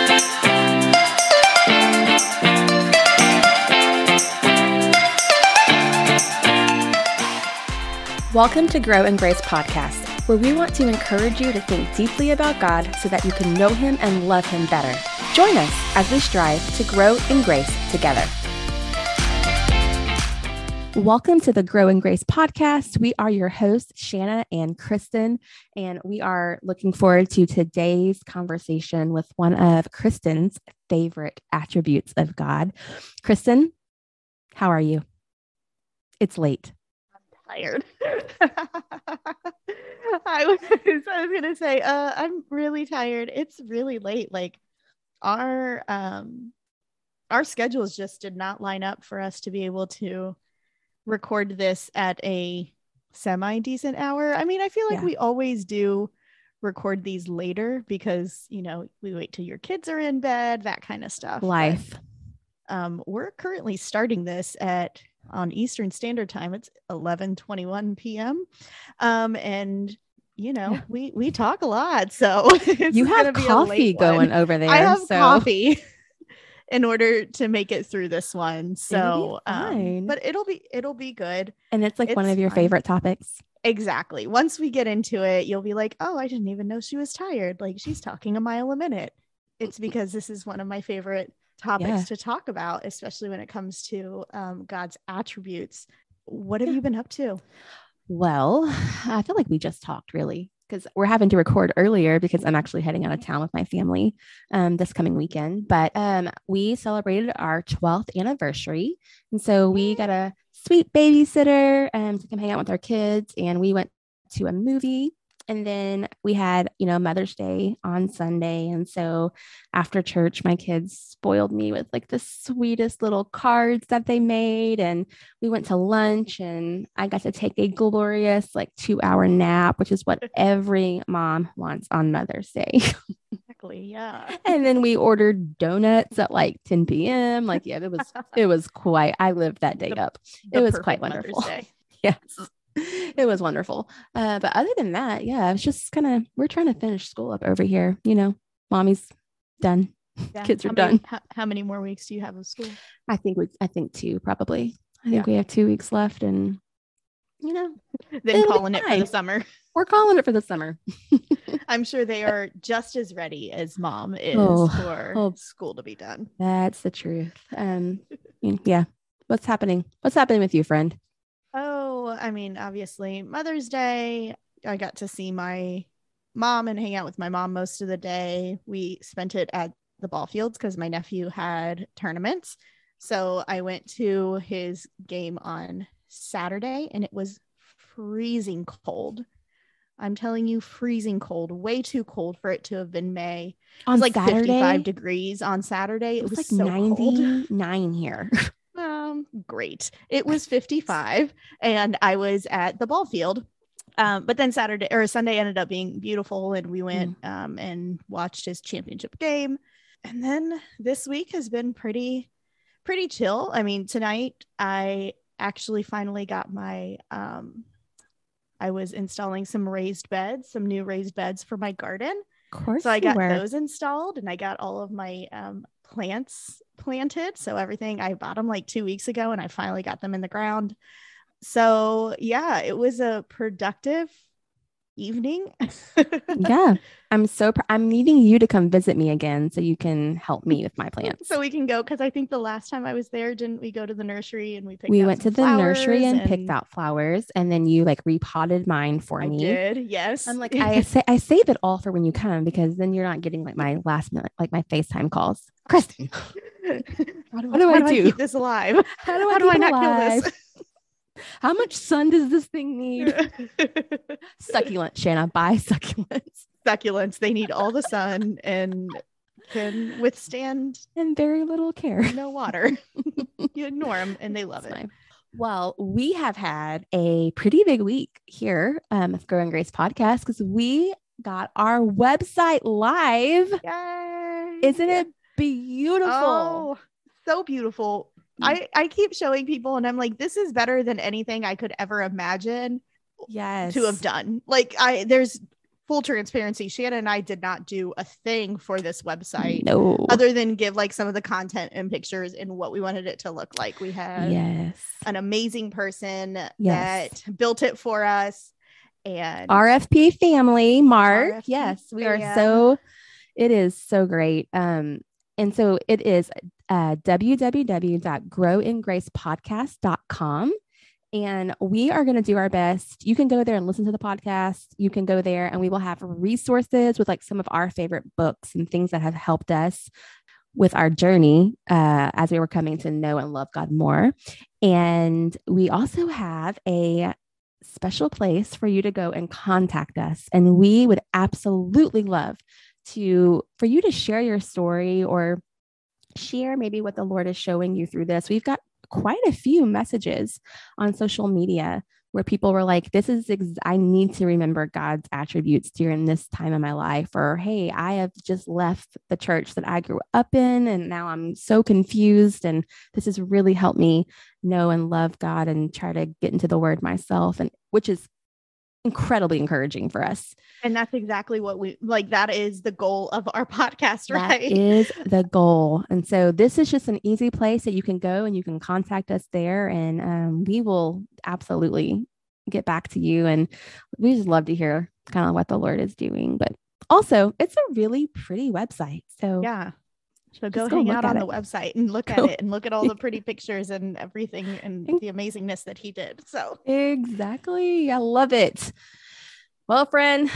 Welcome to Grow in Grace podcast, where we want to encourage you to think deeply about God so that you can know Him and love Him better. Join us as we strive to grow in grace together. Welcome to the Grow in Grace podcast. We are your hosts, Shanna and Kristen, and we are looking forward to today's conversation with one of Kristen's favorite attributes of God. Kristen, how are you? It's late. Tired. I was gonna say I'm really tired. It's really late. Like our schedules just did not line up for us to be able to record this at a semi-decent hour. I mean, I feel like we always do record these later because, you know, we wait till your kids are in bed, that kind of stuff. Life. But, we're currently starting this on Eastern Standard Time. It's 11:21 p.m. And you know, we talk a lot, so you have coffee going over there. I have coffee in order to make it through this one. So, but it'll be good. And it's one of your favorite topics. Exactly. Once we get into it, you'll be like, oh, I didn't even know she was tired. Like, she's talking a mile a minute. It's because this is one of my favorite topics to talk about, especially when it comes to God's attributes. What have you been up to? Well, I feel like we just talked really because we're having to record earlier because I'm actually heading out of town with my family this coming weekend. But we celebrated our 12th anniversary. And so we got a sweet babysitter to come hang out with our kids. And we went to a movie. And then we had, Mother's Day on Sunday. And so after church, my kids spoiled me with the sweetest little cards that they made. And we went to lunch and I got to take a glorious 2-hour nap, which is what every mom wants on Mother's Day. Exactly. Yeah. And then we ordered donuts at 10 p.m. It was quite, I lived that day up. It was quite wonderful. Yes. It was wonderful. But other than that, it's just we're trying to finish school up over here. Mommy's done. Yeah. Kids are done. How many more weeks do you have of school? I think 2 probably. I think we have 2 weeks left and, then calling it for the summer. We're calling it for the summer. I'm sure they are just as ready as mom is for school to be done. That's the truth. Yeah. What's happening? What's happening with you, friend? Oh, I mean, obviously Mother's Day, I got to see my mom and hang out with my mom most of the day. We spent it at the ball fields because my nephew had tournaments. So I went to his game on Saturday and it was freezing cold. I'm telling you, freezing cold, way too cold for it to have been May. It was Saturday? 55 degrees on Saturday. It was so 99 cold. Here. Great. It was 55 and I was at the ball field. But then Sunday ended up being beautiful and we went and watched his championship game. And then this week has been pretty chill. I mean, tonight I actually finally got my I was installing some new raised beds for my garden. Of course. So I got those installed and I got all of my plants planted. So everything, I bought them 2 weeks ago and I finally got them in the ground. So yeah, it was a productive evening. Yeah. I'm needing you to come visit me again so you can help me with my plants. So we can go, because I think the last time I was there, didn't we go to the nursery and we went to the nursery and picked out flowers and then you repotted mine for me. I did, yes. I'm I save it all for when you come because then you're not getting my last minute, my FaceTime calls. Kristen, what do I keep this alive? How do I not kill this? How much sun does this thing need? Succulent, Shanna. Buy succulents. Succulents. They need all the sun and can withstand and very little care. No water. You ignore them and they love it. Fine. Well, we have had a pretty big week here with Grow in Grace podcast because we got our website live. Yay! Isn't it beautiful? Oh, so beautiful. I keep showing people and I'm like, this is better than anything I could ever imagine to have done. There's full transparency, Shannon and I did not do a thing for this website No. other than give like some of the content and pictures and what we wanted it to look like. We had an amazing person that built it for us. And RFP family, Mark. RFP yes, we are so, it is so great. And so it is www.growingracepodcast.com. And we are going to do our best. You can go there and listen to the podcast. You can go there and we will have resources with like some of our favorite books and things that have helped us with our journey as we were coming to know and love God more. And we also have a special place for you to go and contact us. And we would absolutely love for you to share your story or share maybe what the Lord is showing you through this. We've got quite a few messages on social media where people were like, I need to remember God's attributes during this time of my life. Or, hey, I have just left the church that I grew up in and now I'm so confused. And this has really helped me know and love God and try to get into the word myself. And which is incredibly encouraging for us. And that's exactly what we like. That is the goal of our podcast, right? That is the goal. And so this is just an easy place that you can go and you can contact us there. And we will absolutely get back to you. And we just love to hear kind of what the Lord is doing. But also, it's a really pretty website. So yeah. So go hang out on the website and look at it and look at all the pretty pictures and everything and the amazingness that he did. So exactly. I love it. Well, friend,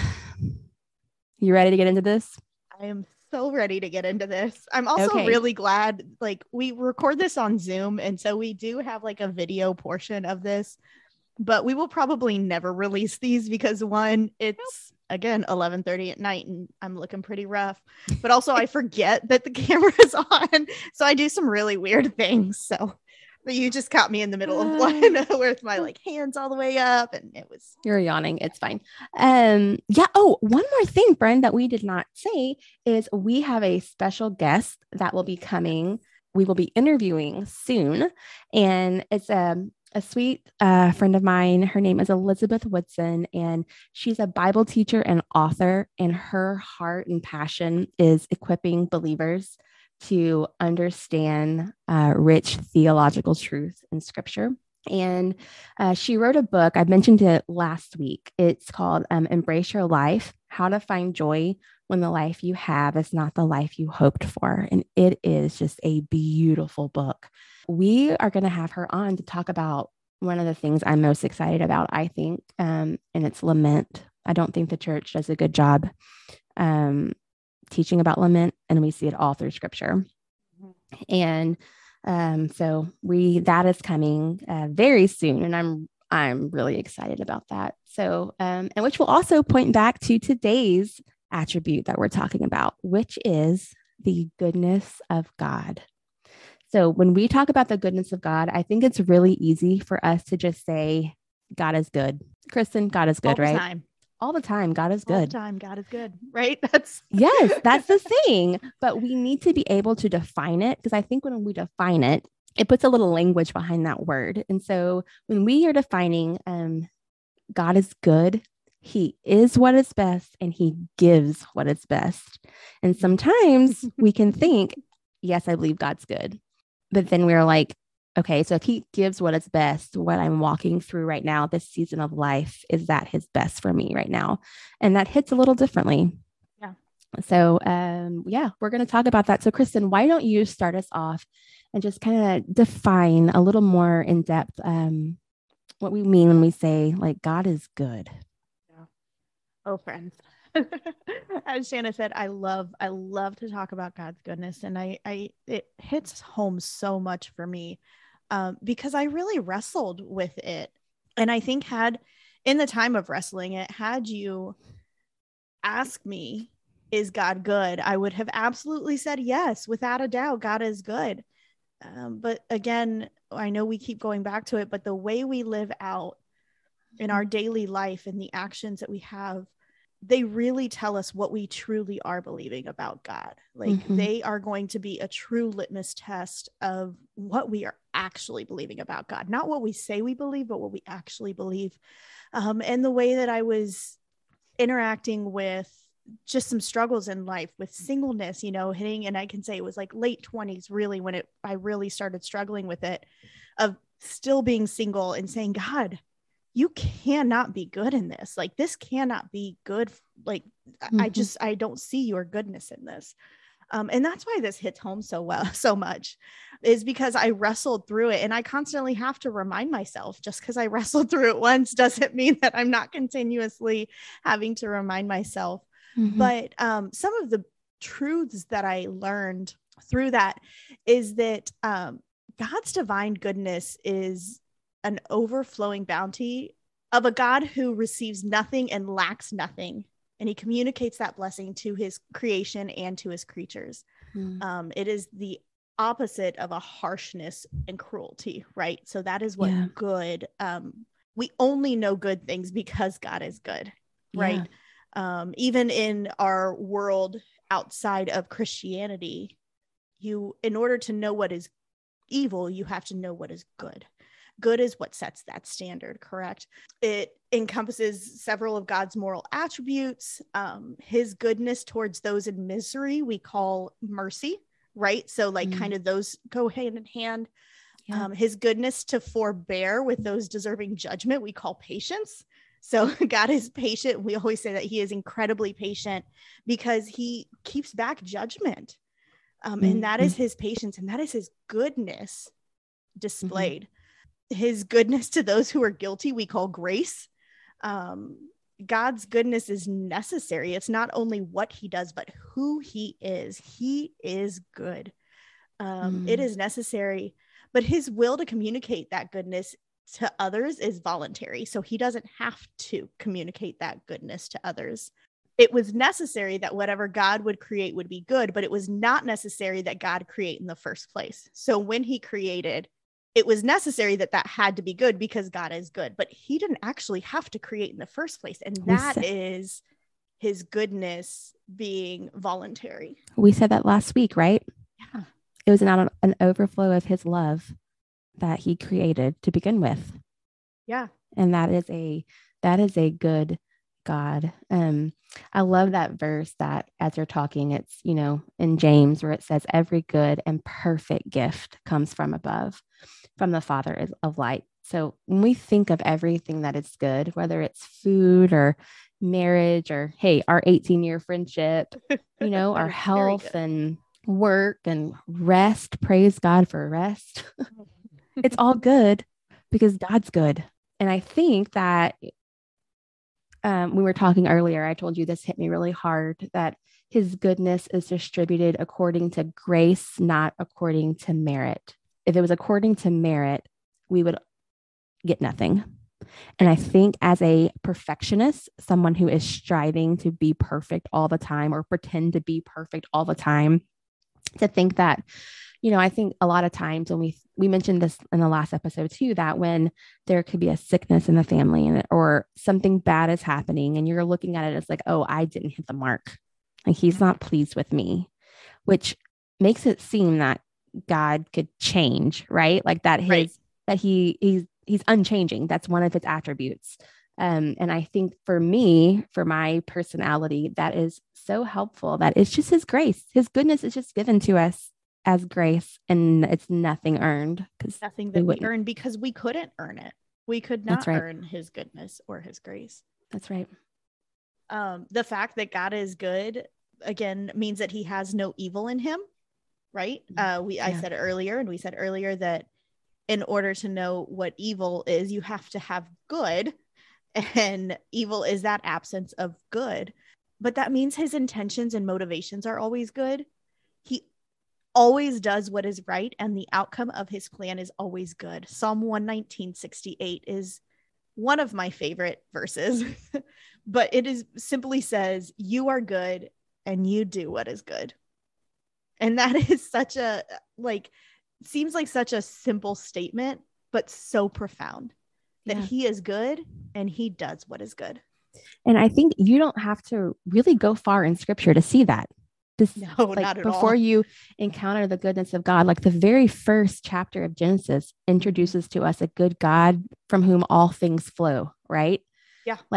you ready to get into this? I am so ready to get into this. I'm also really glad, like we record this on Zoom. And so we do have like a video portion of this, but we will probably never release these because one, it's again 11:30 at night and I'm looking pretty rough, but also I forget that the camera is on, so I do some really weird things. So you just caught me in the middle of one with my like hands all the way up and you're yawning. It's fine. Yeah. Oh, one more thing, friend, that we did not say is we have a special guest that will be coming. We will be interviewing soon, and it's a sweet friend of mine. Her name is Elizabeth Woodson, and she's a Bible teacher and author, and her heart and passion is equipping believers to understand rich theological truth in scripture. And she wrote a book. I mentioned it last week. It's called Embrace Your Life, How to Find Joy When the Life You Have is Not the Life You Hoped For. And it is just a beautiful book. We are going to have her on to talk about one of the things I'm most excited about, I think, and it's lament. I don't think the church does a good job teaching about lament, and we see it all through scripture. And so that is coming very soon, and I'm really excited about that. So, and which will also point back to today's attribute that we're talking about, which is the goodness of God. So when we talk about the goodness of God, I think it's really easy for us to just say, God is good. Kristen, God is good, right? Time. All the time, God is good. All the time, God is good, right? Yes, that's the thing. But we need to be able to define it, because I think when we define it, it puts a little language behind that word. And so when we are defining God is good, he is what is best, and he gives what is best. And sometimes we can think, yes, I believe God's good. But then we're like, okay, so if he gives what is best, what I'm walking through right now, this season of life, is that his best for me right now? And that hits a little differently. Yeah. So, we're going to talk about that. So, Kristen, why don't you start us off and just kind of define a little more in depth what we mean when we say like God is good? Yeah. Oh, friends. As Shanna said, I love to talk about God's goodness, and it hits home so much for me because I really wrestled with it, and I think in the time of wrestling it, had you asked me, is God good? I would have absolutely said yes, without a doubt, God is good. But again, I know we keep going back to it, but the way we live out in our daily life and the actions that we have, they really tell us what we truly are believing about God. Like they are going to be a true litmus test of what we are actually believing about God, not what we say we believe, but what we actually believe. And the way that I was interacting with just some struggles in life with singleness, hitting, and I can say it was like late 20s really when I really started struggling with it, of still being single and saying, God, you cannot be good in this. Like, this cannot be good. Like, I don't see your goodness in this. And that's why this hits home so much, is because I wrestled through it, and I constantly have to remind myself, just because I wrestled through it once doesn't mean that I'm not continuously having to remind myself. But some of the truths that I learned through that is that God's divine goodness is an overflowing bounty of a God who receives nothing and lacks nothing. And he communicates that blessing to his creation and to his creatures. It is the opposite of a harshness and cruelty, right? So that is what good, we only know good things because God is good, right? Even in our world outside of Christianity, in order to know what is evil, you have to know what is good. Good is what sets that standard, correct? It encompasses several of God's moral attributes. His goodness towards those in misery, we call mercy, right? So kind of those go hand in hand. His goodness to forbear with those deserving judgment, we call patience. So God is patient. We always say that he is incredibly patient because he keeps back judgment. And that is his patience, and that is his goodness displayed. His goodness to those who are guilty, we call grace. God's goodness is necessary. It's not only what he does, but who he is. He is good. It is necessary, but his will to communicate that goodness to others is voluntary. So he doesn't have to communicate that goodness to others. It was necessary that whatever God would create would be good, but it was not necessary that God create in the first place. So when he created, it was necessary that had to be good because God is good, but he didn't actually have to create in the first place. And that is his goodness being voluntary. We said that last week, right? Yeah. It was an overflow of his love that he created to begin with. Yeah. And that is a good God. I love that verse that as you're talking, it's, in James, where it says every good and perfect gift comes from above, from the Father of light. So when we think of everything that is good, whether it's food or marriage or, hey, our 18-year friendship, our health and work and rest, praise God for rest. It's all good because God's good. And I think that we were talking earlier, I told you this hit me really hard, that his goodness is distributed according to grace, not according to merit. If it was according to merit, we would get nothing. And I think as a perfectionist, someone who is striving to be perfect all the time or pretend to be perfect all the time, to think that, I think a lot of times when we mentioned this in the last episode too, that when there could be a sickness in the family or something bad is happening and you're looking at it as like, oh, I didn't hit the mark. Like he's not pleased with me, which makes it seem that God could change, right? Like that he's unchanging. That's one of his attributes. And I think for me, for my personality, that is so helpful that it's just his grace. His goodness is just given to us as grace, and it's nothing earned, because nothing that we earn, because we couldn't earn it. We could not earn his goodness or his grace. That's right. The fact that God is good, again, means that he has no evil in him, right? I said it earlier, and we said earlier that in order to know what evil is, you have to have good, and evil is that absence of good. But that means his intentions and motivations are always good. He always does what is right, and the outcome of his plan is always good. Psalm 119:68 is one of my favorite verses, but it simply says, you are good and you do what is good. And that is seems like such a simple statement, but so profound, that he is good and he does what is good. And I think you don't have to really go far in scripture to see that. Not at all. Before you encounter the goodness of God, like the very first chapter of Genesis introduces to us a good God from whom all things flow, right? Yeah. Like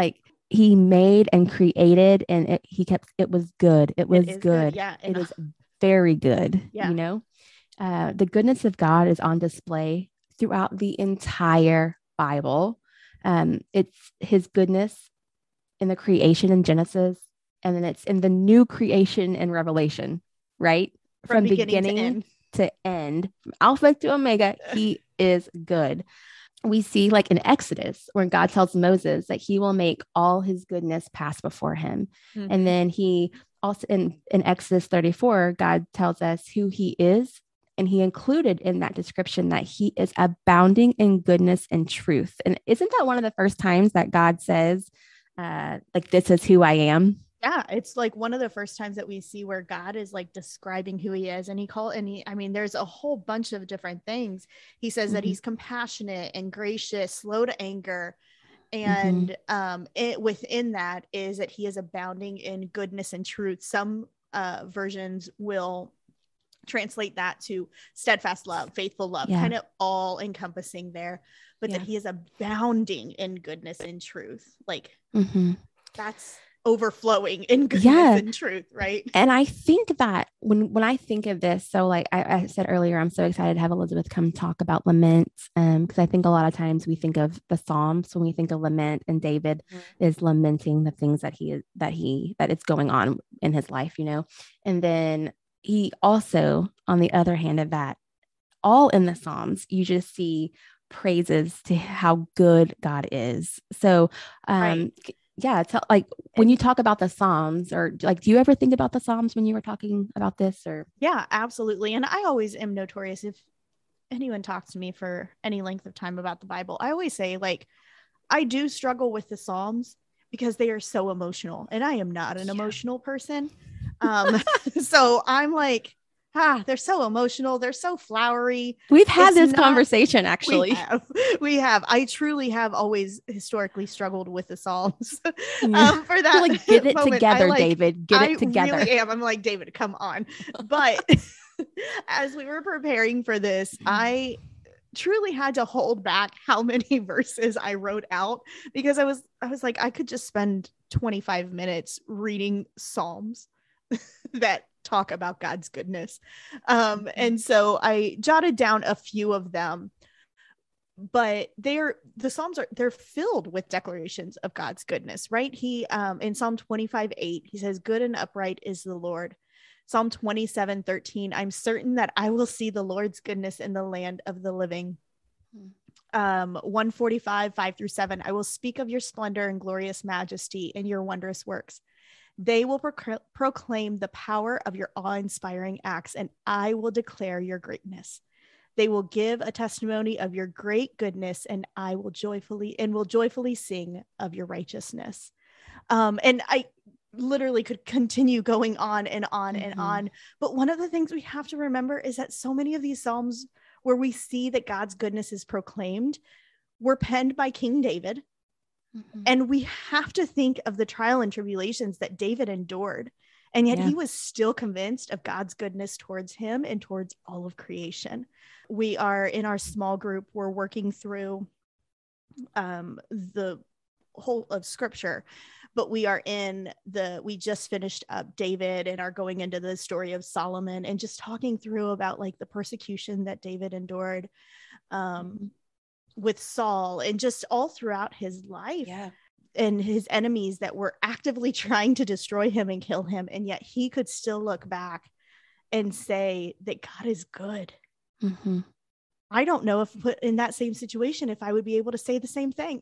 he made and created, and it was good. It was good. Yeah. It is very good. Yeah. The goodness of God is on display throughout the entire Bible. It's his goodness in the creation in Genesis, and then it's in the new creation in Revelation, right? From beginning to end, from Alpha to Omega, he is good. We see like in Exodus when God tells Moses that he will make all his goodness pass before him. Mm-hmm. And then he also in Exodus 34, God tells us who he is. And he included in that description that he is abounding in goodness and truth. And isn't that one of the first times that God says, like, this is who I am? Yeah, it's like one of the first times that we see where God is like describing who he is. And I mean, there's a whole bunch of different things. He says that he's compassionate and gracious, slow to anger. And within that is that he is abounding in goodness and truth. Some versions will translate that to steadfast love, faithful love, kind of all encompassing there, but that he is abounding in goodness and truth. Like that's overflowing in goodness and truth, right? And I think that when I think of this, so like I said earlier, I'm so excited to have Elizabeth come talk about laments, because I think a lot of times we think of the Psalms when we think of lament, and David is lamenting the things that it's going on in his life, and then he also, on the other hand of that, all in the Psalms, you just see praises to how good God is. So, like when you talk about the Psalms, or like, do you ever think about the Psalms when you were talking about this? Or yeah, absolutely. And I always am notorious, if anyone talks to me for any length of time about the Bible, I always say, like, I do struggle with the Psalms because they are so emotional, and I am not an emotional person. So I'm like, they're so emotional. They're so flowery. We've had this conversation, actually. We have. I truly have always historically struggled with the Psalms. For that, like, get it together, David. Get it together. I really am. I'm like, David, come on. But as we were preparing for this, I truly had to hold back how many verses I wrote out, because I was like, I could just spend 25 minutes reading Psalms that talk about God's goodness. And so I jotted down a few of them, but the Psalms they're filled with declarations of God's goodness, right? He, in Psalm 25:8, he says, good and upright is the Lord. Psalm 27:13, I'm certain that I will see the Lord's goodness in the land of the living. 145:5-7, I will speak of your splendor and glorious majesty and your wondrous works. They will proclaim the power of your awe-inspiring acts, and I will declare your greatness. They will give a testimony of your great goodness, and I will joyfully sing of your righteousness. And I literally could continue going on and on and on. But one of the things we have to remember is that so many of these Psalms where we see that God's goodness is proclaimed were penned by King David. And we have to think of the trial and tribulations that David endured. And yet he was still convinced of God's goodness towards him and towards all of creation. We are in our small group, we're working through the whole of scripture, but we just finished up David and are going into the story of Solomon and just talking through about like the persecution that David endured with Saul, and just all throughout his life, and his enemies that were actively trying to destroy him and kill him. And yet he could still look back and say that God is good. I don't know if put in that same situation, if I would be able to say the same thing.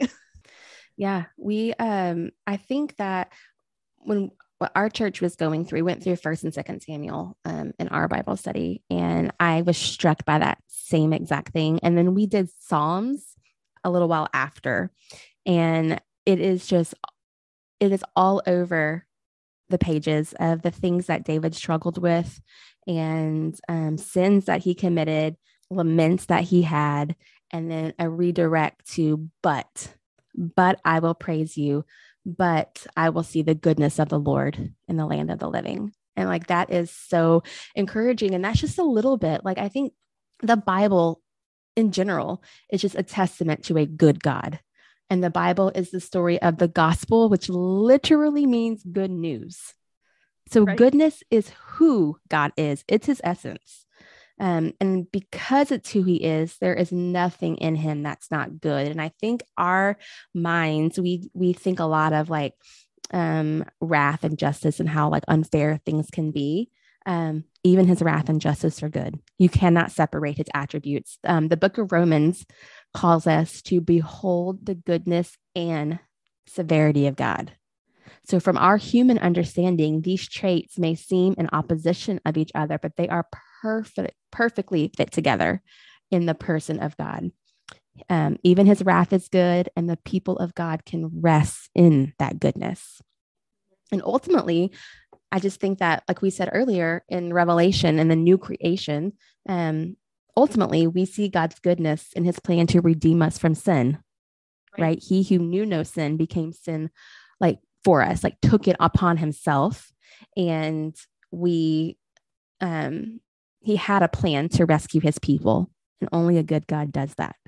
I think that when our church was going through, we went through 1st and 2nd Samuel in our Bible study, and I was struck by that same exact thing. And then we did Psalms a little while after, and it is all over the pages of the things that David struggled with, and sins that he committed, laments that he had, and then a redirect to but I will praise you, but I will see the goodness of the Lord in the land of the living. And like, that is so encouraging. And that's just a little bit, like, I think the Bible in general is just a testament to a good God. And the Bible is the story of the gospel, which literally means good news. So Right. goodness is who God is. It's his essence. And because it's who he is, there is nothing in him that's not good. And I think our minds, we think a lot of like wrath and justice and how like unfair things can be. Even his wrath and justice are good. You cannot separate his attributes. The book of Romans calls us to behold the goodness and severity of God. So, from our human understanding, these traits may seem in opposition of each other, but they are perfectly fit together in the person of God. Even his wrath is good, and the people of God can rest in that goodness. And ultimately, I just think that, like we said earlier in Revelation and the new creation, ultimately, we see God's goodness in his plan to redeem us from sin, right? He who knew no sin became sin, like for us, like took it upon himself. And he had a plan to rescue his people. And only a good God does that.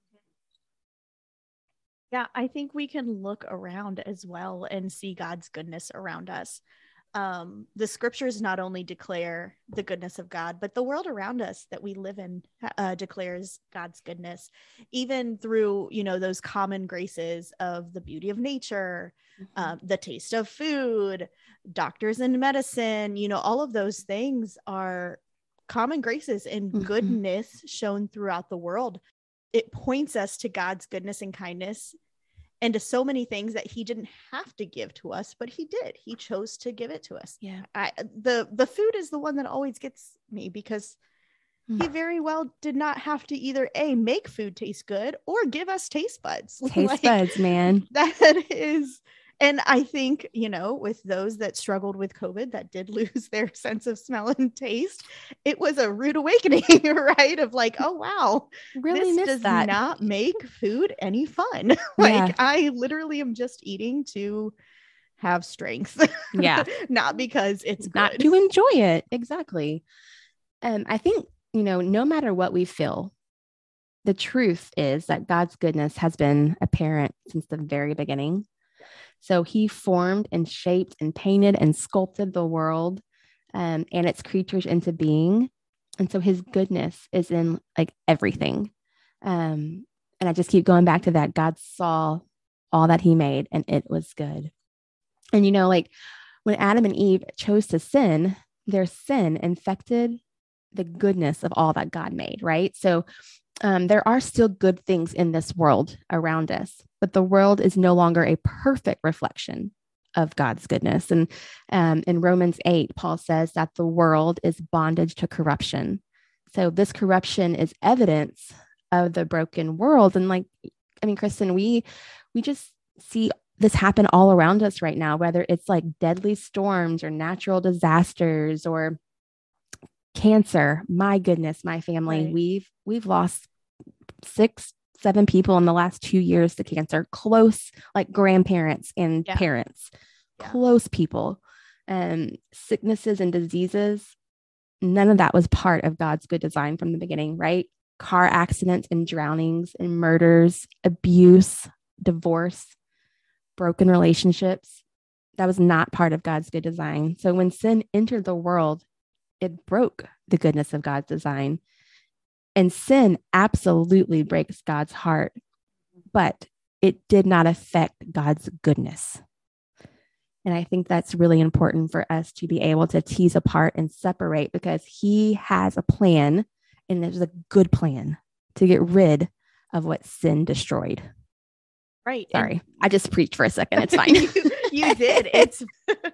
Yeah, I think we can look around as well and see God's goodness around us. The scriptures not only declare the goodness of God, but the world around us that we live in declares God's goodness, even through, those common graces of the beauty of nature, the taste of food, doctors and medicine, all of those things are common graces and goodness shown throughout the world. It points us to God's goodness and kindness and to so many things that he didn't have to give to us, but he did. He chose to give it to us. Yeah. The food is the one that always gets me, because he very well did not have to either make food taste good or give us taste buds. Taste buds, man. That is. And I think, with those that struggled with COVID that did lose their sense of smell and taste, it was a rude awakening, right? Of like, oh, wow, really this does that. not make food any fun. Like, I literally am just eating to have strength. Yeah. Not because it's good. Not to enjoy it. Exactly. I think, no matter what we feel, the truth is that God's goodness has been apparent since the very beginning. So he formed and shaped and painted and sculpted the world and its creatures into being. And so his goodness is in like everything. And I just keep going back to that. God saw all that he made and it was good. And, like when Adam and Eve chose to sin, their sin infected the goodness of all that God made, right? So there are still good things in this world around us, but the world is no longer a perfect reflection of God's goodness. And in Romans 8, Paul says that the world is bondage to corruption. So this corruption is evidence of the broken world. And Kristen, we just see this happen all around us right now, whether it's like deadly storms or natural disasters or cancer. My goodness, my family, right. We've lost 6-7 people in the last 2 years to cancer, close, like grandparents and parents, close people, sicknesses and diseases. None of that was part of God's good design from the beginning, right? Car accidents and drownings and murders, abuse, divorce, broken relationships. That was not part of God's good design. So when sin entered the world, it broke the goodness of God's design. And sin absolutely breaks God's heart, but it did not affect God's goodness. And I think that's really important for us to be able to tease apart and separate, because he has a plan, and there's a good plan to get rid of what sin destroyed. Right. Sorry, I just preached for a second. It's fine. you did. It's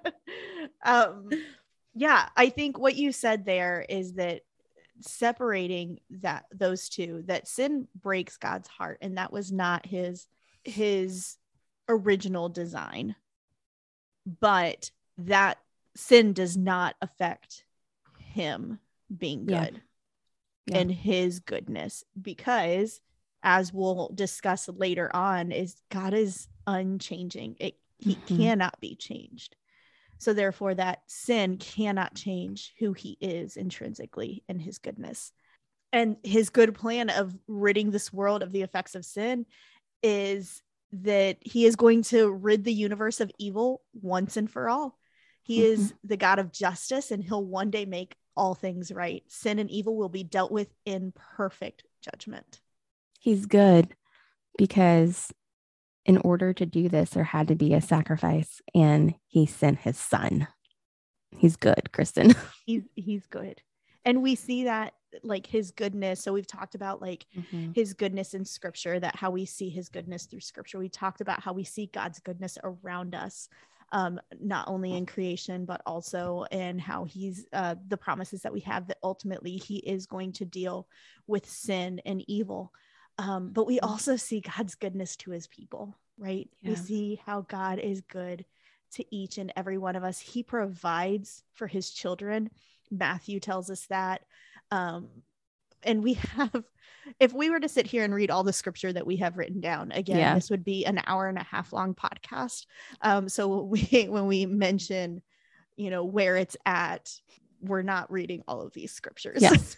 yeah, I think what you said there is that separating those two, that sin breaks God's heart, and that was not his original design, but that sin does not affect him being good and his goodness, because as we'll discuss later on, is God is unchanging. He cannot be changed. So therefore, that sin cannot change who he is intrinsically in his goodness. And his good plan of ridding this world of the effects of sin is that he is going to rid the universe of evil once and for all. He is the God of justice, and he'll one day make all things right. Sin and evil will be dealt with in perfect judgment. He's good because in order to do this, there had to be a sacrifice, and he sent his son. He's good, Kristen. He's good. And we see that, like, his goodness. So we've talked about like his goodness in scripture, that how we see his goodness through scripture. We talked about how we see God's goodness around us, not only in creation, but also in how he's the promises that we have that ultimately he is going to deal with sin and evil. But we also see God's goodness to his people, right? Yeah. We see how God is good to each and every one of us. He provides for his children. Matthew tells us that. And we have, if we were to sit here and read all the scripture that we have written down, again, this would be an 1.5 hour long podcast. So when we mention, where it's at, we're not reading all of these scriptures. Yes.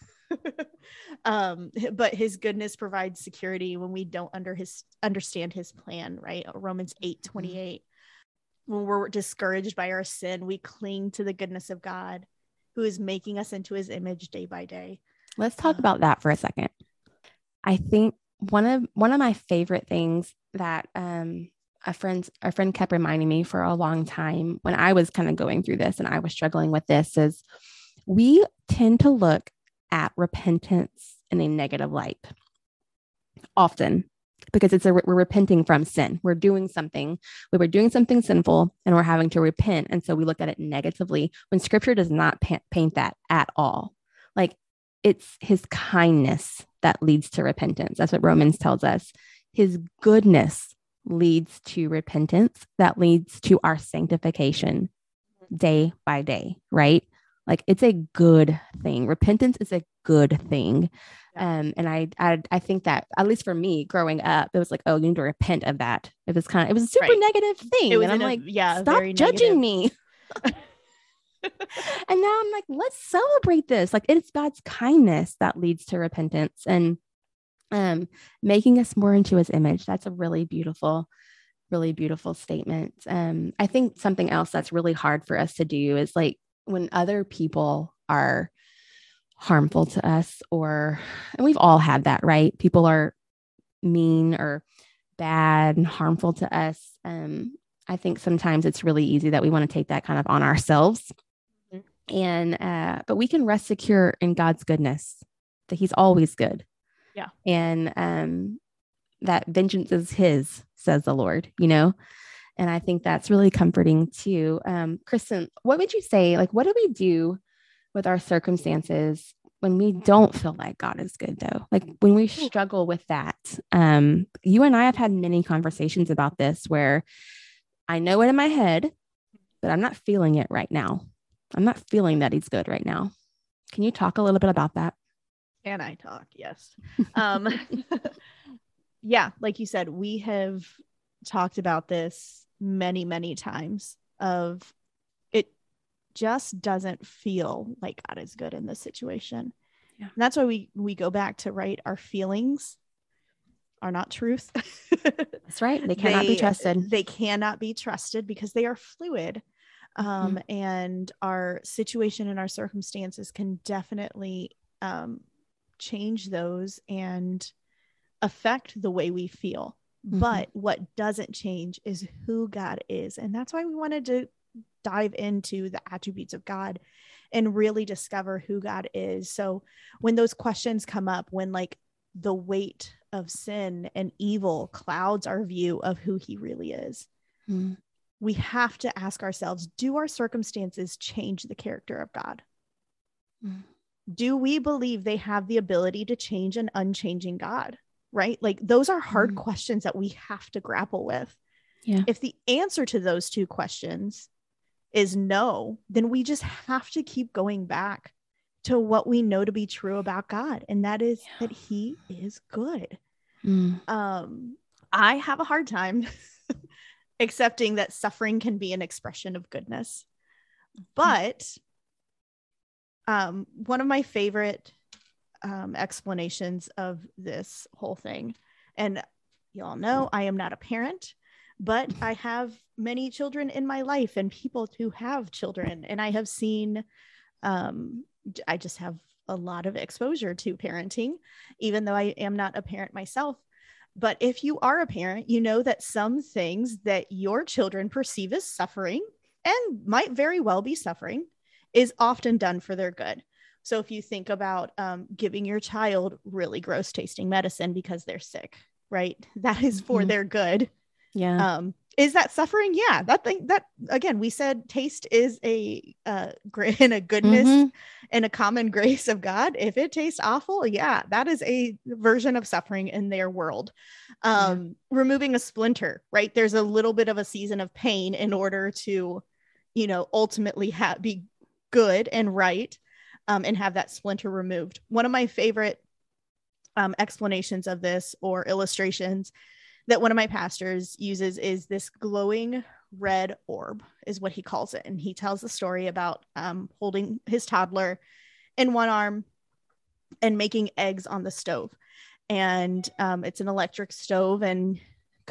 But his goodness provides security when we don't understand his plan, right? Romans 8:28. When we're discouraged by our sin, we cling to the goodness of God, who is making us into his image day by day. Let's talk about that for a second. I think one of my favorite things that a friend kept reminding me for a long time when I was kind of going through this and I was struggling with this is we tend to look at repentance in a negative light often, because we're repenting from sin. We were doing something sinful and we're having to repent. And so we look at it negatively when scripture does not paint that at all. Like, it's his kindness that leads to repentance. That's what Romans tells us. His goodness leads to repentance that leads to our sanctification day by day, right? Like, it's a good thing. Repentance is a good thing. And I think that, at least for me growing up, it was like, oh, you need to repent of that. It was a super negative thing. And I'm like, stop judging me. And now I'm like, let's celebrate this. Like, it's God's kindness that leads to repentance and making us more into his image. That's a really beautiful statement. I think something else that's really hard for us to do is like when other people are harmful to us, and we've all had that, right? People are mean or bad and harmful to us. I think sometimes it's really easy that we want to take that kind of on ourselves. But we can rest secure in God's goodness, that he's always good. Yeah. And that vengeance is his, says the Lord, And I think that's really comforting too. Kristen, what would you say? Like, what do we do with our circumstances when we don't feel like God is good, though? Like, when we struggle with that, you and I have had many conversations about this where I know it in my head, but I'm not feeling it right now. I'm not feeling that he's good right now. Can you talk a little bit about that? Can I talk? Yes. Yeah. Like you said, we have talked about this many, many times of it just doesn't feel like God is good in this situation. Yeah. And that's why we go back to, right, our feelings are not truth. That's right. They cannot be trusted. They cannot be trusted because they are fluid. And our situation and our circumstances can definitely change those and affect the way we feel. But what doesn't change is who God is. And that's why we wanted to dive into the attributes of God and really discover who God is. So when those questions come up, when like the weight of sin and evil clouds our view of who he really is, we have to ask ourselves, do our circumstances change the character of God? Do we believe they have the ability to change an unchanging God? Right? Like, those are hard questions that we have to grapple with. Yeah. If the answer to those two questions is no, then we just have to keep going back to what we know to be true about God. And that is that he is good. I have a hard time accepting that suffering can be an expression of goodness. But one of my favorite explanations of this whole thing, and you all know I am not a parent, but I have many children in my life and people who have children. And I have seen, I just have a lot of exposure to parenting, even though I am not a parent myself. But if you are a parent, you know that some things that your children perceive as suffering and might very well be suffering is often done for their good. So if you think about giving your child really gross tasting medicine because they're sick, right? That is for their good. Yeah. Is that suffering? Yeah. That again, we said taste is a goodness and a common grace of God. If it tastes awful, yeah, that is a version of suffering in their world. Removing a splinter, right? There's a little bit of a season of pain in order to, ultimately be good and right. And have that splinter removed. One of my favorite explanations of this, or illustrations, that one of my pastors uses is this glowing red orb, is what he calls it. And he tells the story about holding his toddler in one arm and making eggs on the stove. And it's an electric stove, and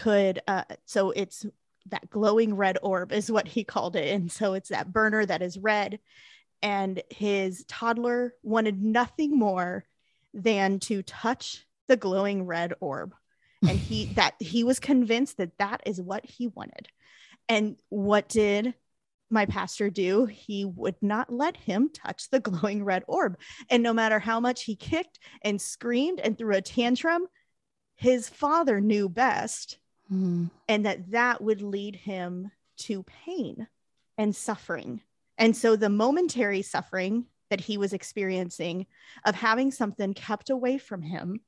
so it's that glowing red orb is what he called it. And so it's that burner that is red. And his toddler wanted nothing more than to touch the glowing red orb. And he was convinced that is what he wanted. And what did my pastor do? He would not let him touch the glowing red orb. And no matter how much he kicked and screamed and threw a tantrum, his father knew best, and that would lead him to pain and suffering. And so the momentary suffering that he was experiencing of having something kept away from him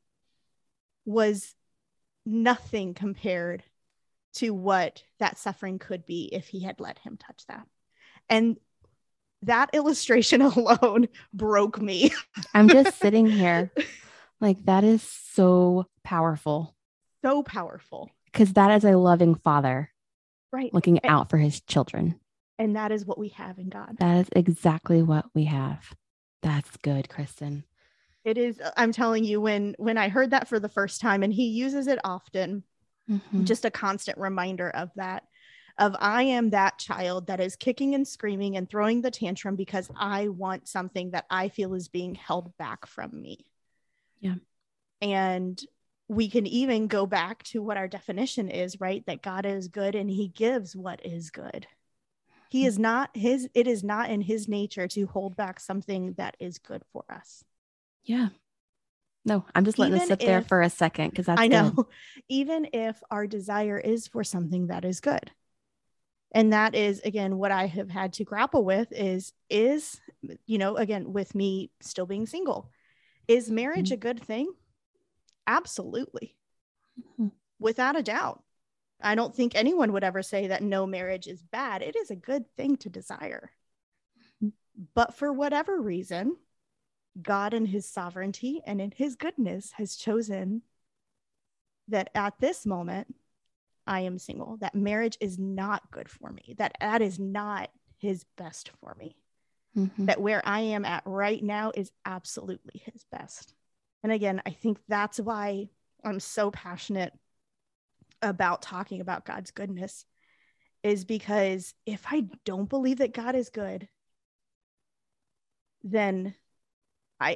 was nothing compared to what that suffering could be if he had let him touch that. And that illustration alone broke me. I'm just sitting here like, that is so powerful. So powerful. Because that is a loving father, right? Looking out for his children. And that is what we have in God. That is exactly what we have. That's good, Kristen. It is. I'm telling you, when I heard that for the first time, and he uses it often, just a constant reminder of that, of I am that child that is kicking and screaming and throwing the tantrum because I want something that I feel is being held back from me. Yeah. And we can even go back to what our definition is, right? That God is good and he gives what is good. It is not in his nature to hold back something that is good for us. Yeah. No, I'm just letting it sit there for a second, because I know. Good. Even if our desire is for something that is good. And that is, again, what I have had to grapple with is, again, with me still being single, is marriage a good thing? Absolutely. Without a doubt. I don't think anyone would ever say that no marriage is bad. It is a good thing to desire. But for whatever reason, God in his sovereignty and in his goodness has chosen that at this moment, I am single, that marriage is not good for me, that is not his best for me, that where I am at right now is absolutely his best. And again, I think that's why I'm so passionate about talking about God's goodness, is because if I don't believe that God is good, then I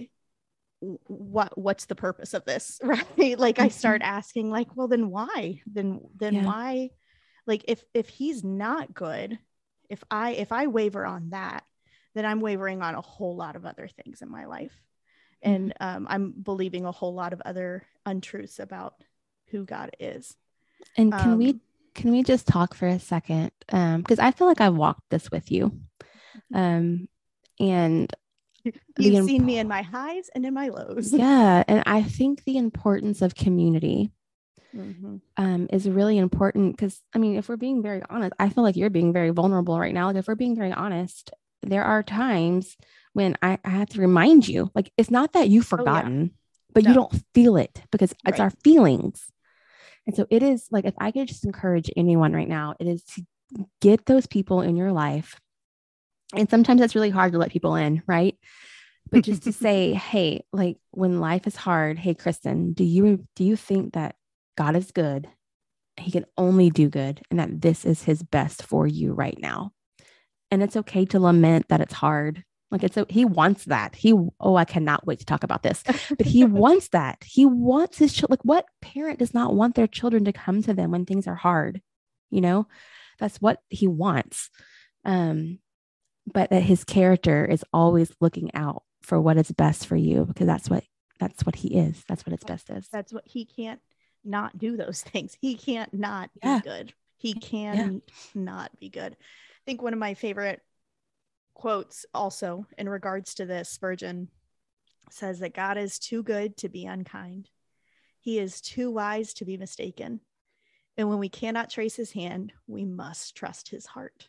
what's the purpose of this, right? Like I start asking, like, well, then why? Then why? Like if he's not good, if I waver on that, then I'm wavering on a whole lot of other things in my life. And I'm believing a whole lot of other untruths about who God is. And can we just talk for a second? Because I feel like I've walked this with you. And you've seen me in my highs and in my lows. Yeah. And I think the importance of community is really important, because I mean, if we're being very honest, I feel like you're being very vulnerable right now. Like, if we're being very honest, there are times when I have to remind you, like, it's not that you've forgotten, but you don't feel it, because it's our feelings. And so it is like, if I could just encourage anyone right now, it is to get those people in your life. And sometimes it's really hard to let people in, right? But just to say, hey, like, when life is hard, hey, Kristen, do you think that God is good. He can only do good, and that this is his best for you right now. And it's okay to lament that it's hard. Like he wants that. I cannot wait to talk about this, but he wants that. He wants his children. Like, what parent does not want their children to come to them when things are hard? You know, that's what he wants. But that his character is always looking out for what is best for you, because that's what he is. That's what his best is. That's what he can't not do those things. He can't not be good. He can not be good. I think one of my favorite quotes also in regards to this, Spurgeon says that God is too good to be unkind. He is too wise to be mistaken. And when we cannot trace his hand, we must trust his heart.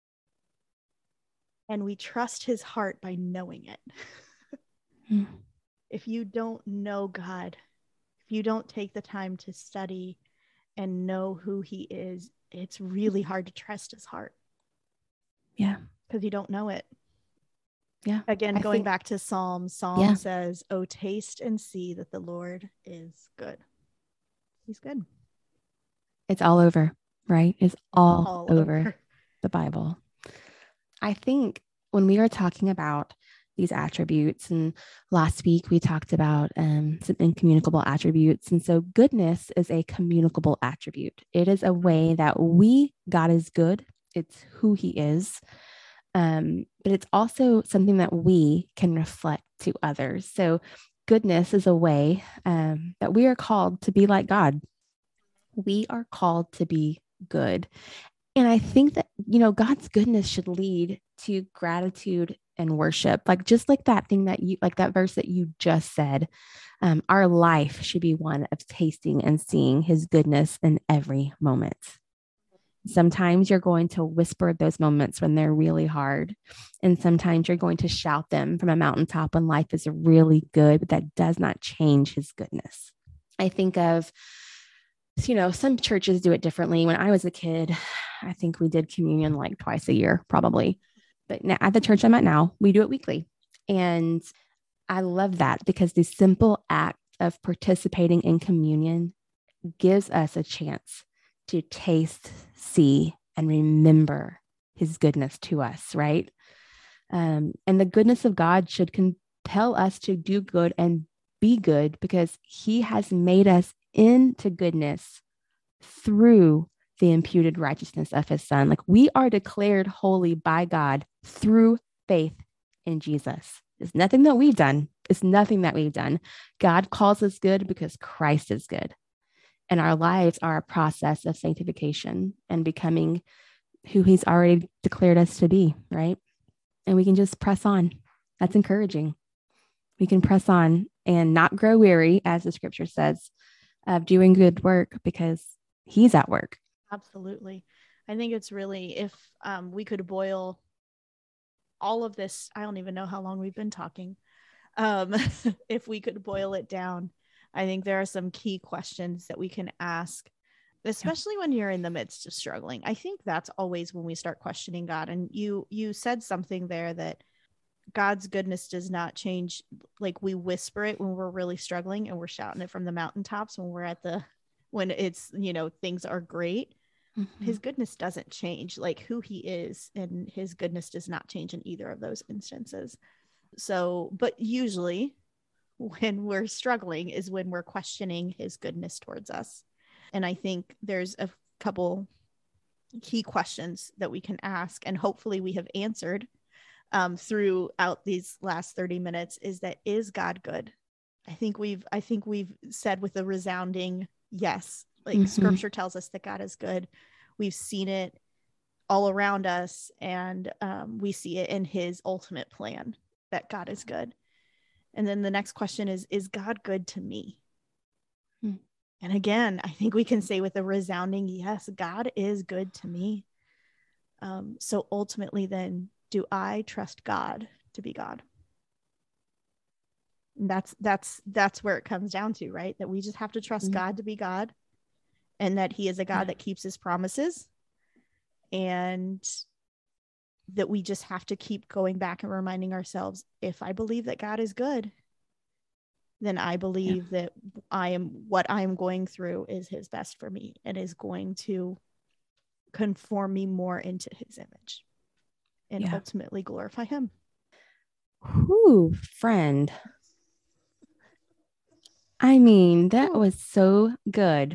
And we trust his heart by knowing it. If you don't know God, if you don't take the time to study and know who he is, it's really hard to trust his heart. Yeah. Because you don't know it. Yeah. Again, going back to Psalm says, "Oh, taste and see that the Lord is good." He's good. It's all over, right? It's all over the Bible. I think when we are talking about these attributes, and last week we talked about some incommunicable attributes. And so goodness is a communicable attribute. It is a way that God is good. It's who he is. But it's also something that we can reflect to others. So goodness is a way that we are called to be like God. We are called to be good. And I think that, God's goodness should lead to gratitude and worship. Like, just like that thing like that verse that you just said, our life should be one of tasting and seeing his goodness in every moment. Sometimes you're going to whisper those moments when they're really hard. And sometimes you're going to shout them from a mountaintop when life is really good, but that does not change his goodness. I think of, some churches do it differently. When I was a kid, I think we did communion like twice a year, probably. But now, at the church I'm at now, we do it weekly. And I love that because the simple act of participating in communion gives us a chance to taste, see, and remember his goodness to us, right? And the goodness of God should compel us to do good and be good because he has made us into goodness through the imputed righteousness of his son. Like, we are declared holy by God through faith in Jesus. It's nothing that we've done. It's nothing that we've done. God calls us good because Christ is good. And our lives are a process of sanctification and becoming who he's already declared us to be, right? And we can just press on. That's encouraging. We can press on and not grow weary, as the scripture says, of doing good work because he's at work. Absolutely. I think it's really, if we could boil all of this, I don't even know how long we've been talking. If we could boil it down, I think there are some key questions that we can ask, especially when you're in the midst of struggling. I think that's always when we start questioning God. And you said something there that God's goodness does not change. Like, we whisper it when we're really struggling and we're shouting it from the mountaintops when it's, things are great. Mm-hmm. His goodness doesn't change, like who he is, and his goodness does not change in either of those instances. So, but usually when we're struggling is when we're questioning his goodness towards us. And I think there's a couple key questions that we can ask, and hopefully we have answered throughout these last 30 minutes. Is God good? I think we've said with a resounding yes. Like, scripture tells us that God is good. We've seen it all around us, and we see it in his ultimate plan that God is good. And then the next question is God good to me? And again, I think we can say with a resounding yes, God is good to me. So ultimately then, do I trust God to be God? And that's where it comes down to, right? That we just have to trust God to be God, and that he is a God that keeps his promises, and that we just have to keep going back and reminding ourselves, if I believe that God is good, then I believe that what I am going through is his best for me and is going to conform me more into his image and ultimately glorify him. Whew, friend. I mean, that was so good.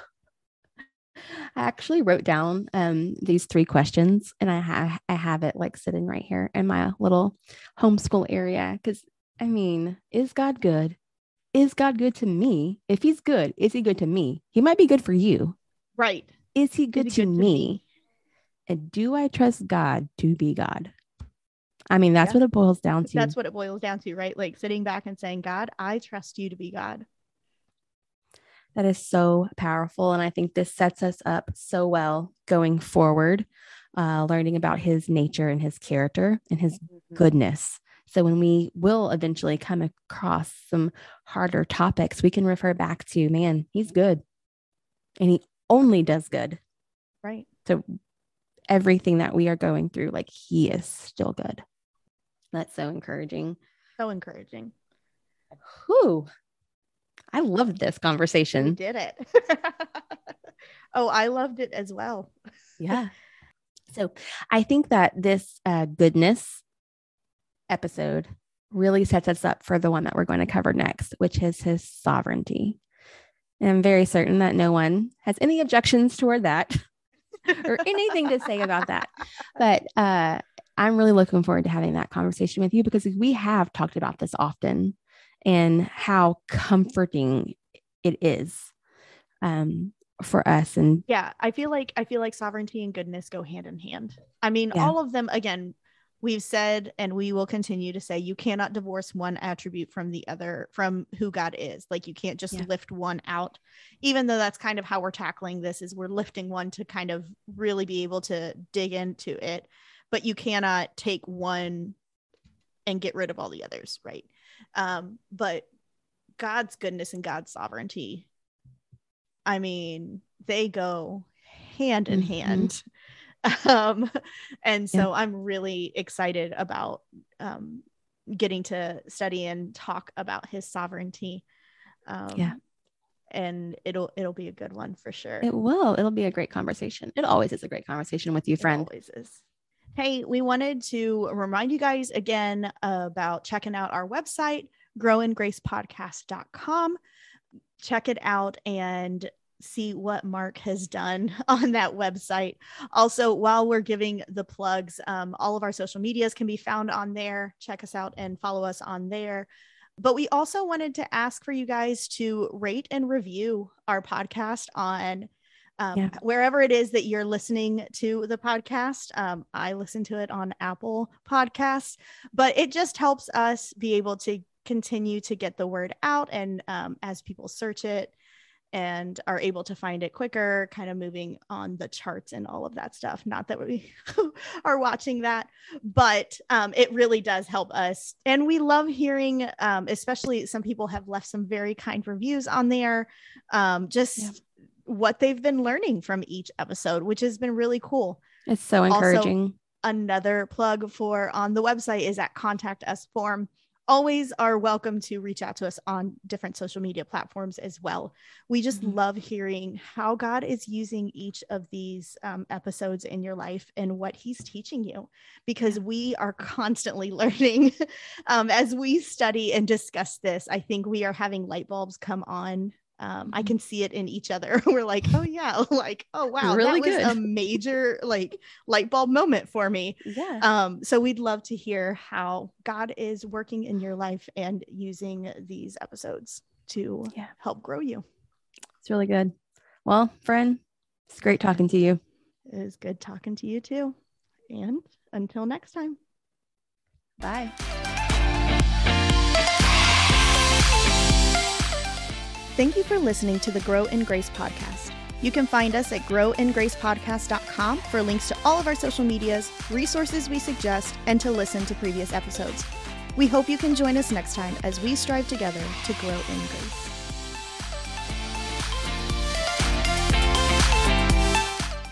I actually wrote down these 3 questions, and I have it like sitting right here in my little homeschool area. Because I mean, is God good? Is God good to me? If he's good, is he good to me? He might be good for you. Right. Is he good to me? And do I trust God to be God? I mean, that's what it boils down to. That's what it boils down to, right? Like sitting back and saying, God, I trust you to be God. That is so powerful. And I think this sets us up so well going forward, learning about his nature and his character and his goodness. So when we will eventually come across some harder topics, we can refer back to, man, he's good. And he only does good. Right. So everything that we are going through, like he is still good. That's so encouraging. So encouraging. Whew. I loved this conversation. We did it. Oh, I loved it as well. Yeah. So I think that this goodness episode really sets us up for the one that we're going to cover next, which is his sovereignty. And I'm very certain that no one has any objections toward that or anything to say about that. But I'm really looking forward to having that conversation with you, because we have talked about this often and how comforting it is for us. And yeah, I feel like sovereignty and goodness go hand in hand. I mean, all of them, again, we've said, and we will continue to say, you cannot divorce one attribute from the other, from who God is. Like you can't just lift one out, even though that's kind of how we're tackling this, is we're lifting one to kind of really be able to dig into it. But you cannot take one and get rid of all the others, right? But God's goodness and God's sovereignty, I mean, they go hand in hand. And so I'm really excited about getting to study and talk about his sovereignty. And it'll be a good one for sure. It will. It'll be a great conversation. It always is a great conversation with you, friend. It always is. Hey, we wanted to remind you guys again about checking out our website, growingracepodcast.com. Check it out and see what Mark has done on that website. Also, while we're giving the plugs, all of our social medias can be found on there. Check us out and follow us on there. But we also wanted to ask for you guys to rate and review our podcast on wherever it is that you're listening to the podcast. I listen to it on Apple Podcasts, but it just helps us be able to continue to get the word out. And as people search it and are able to find it quicker, kind of moving on the charts and all of that stuff. Not that we are watching that, but it really does help us. And we love hearing, especially some people have left some very kind reviews on there. What they've been learning from each episode, which has been really cool. It's so encouraging. Also, another plug for on the website is that contact us form. Always are welcome to reach out to us on different social media platforms as well. We just love hearing how God is using each of these episodes in your life and what he's teaching you, because we are constantly learning as we study and discuss this. I think we are having light bulbs come on. I can see it in each other. We're like, oh yeah, like, oh wow, really that was good. a major like light bulb moment for me. So we'd love to hear how God is working in your life and using these episodes to help grow you. It's really good. Well, friend, it's great talking to you. It is good talking to you too. And until next time. Bye. Thank you for listening to the Grow in Grace podcast. You can find us at growingracepodcast.com for links to all of our social medias, resources we suggest, and to listen to previous episodes. We hope you can join us next time as we strive together to grow in grace.